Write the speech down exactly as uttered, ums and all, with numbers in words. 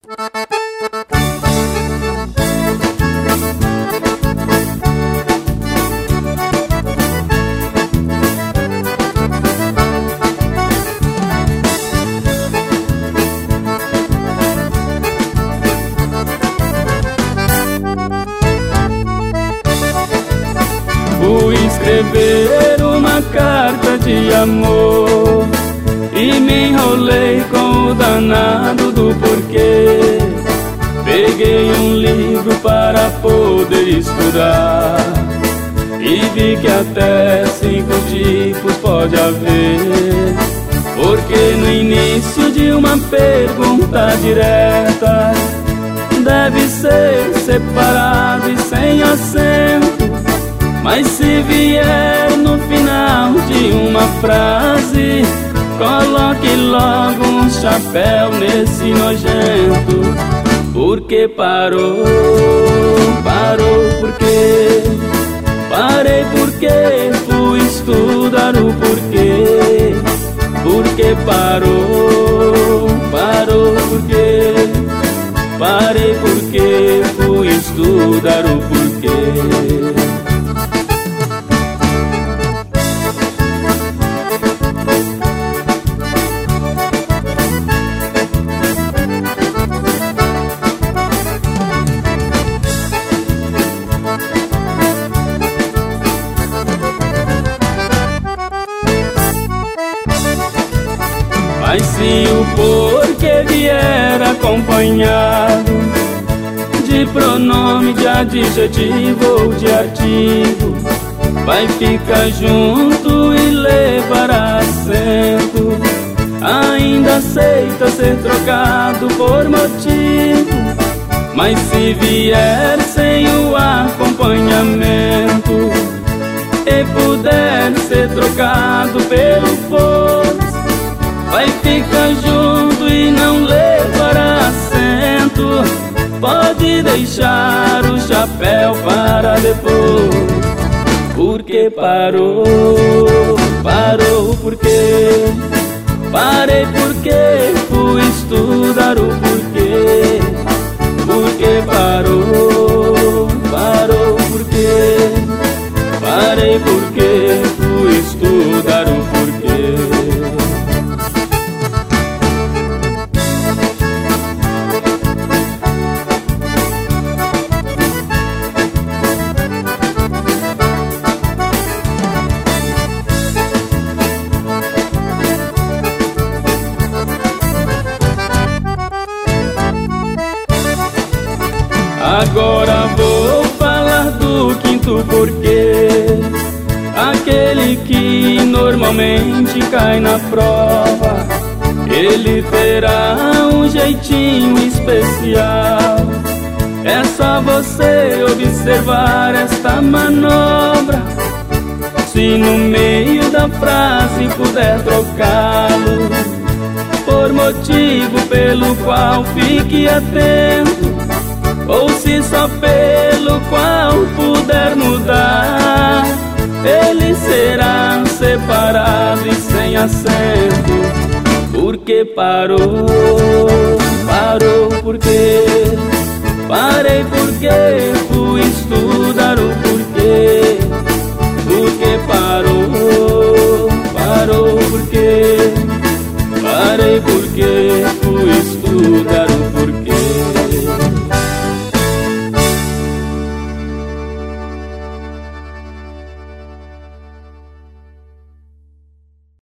Fui escrever uma carta de amor e me enrolei com o danado do porquê. Peguei um livro para poder estudar e vi que até cinco tipos pode haver. Porque no início de uma pergunta direta deve ser separado e sem acento. Mas se vier no final de uma frase, coloque logo um chapéu nesse nojento. Porque parou, parou porque parei porque fui estudar o porquê. Porque parou, parou porque parei porque fui estudar o porquê. Mas se o porquê vier acompanhado de pronome, de adjetivo ou de artigo, vai ficar junto e levar acento. Ainda aceita ser trocado por motivo, mas se vier sem o acompanhamento e puder ser trocado pelo pois, vai ficar junto e não levará acento. Pode deixar o chapéu para depois. Porque parou, parou porque parei porque fui estudar o porquê. Porque parou, parou porque parei porque fui estudar o porquê. Agora vou falar do quinto porquê, aquele que normalmente cai na prova. Ele terá um jeitinho especial. É só você observar esta manobra. Se no meio da frase puder trocá-lo por motivo pelo qual fique atento, ou se só pelo qual puder mudar, ele será separado e sem acento. Porque parou, parou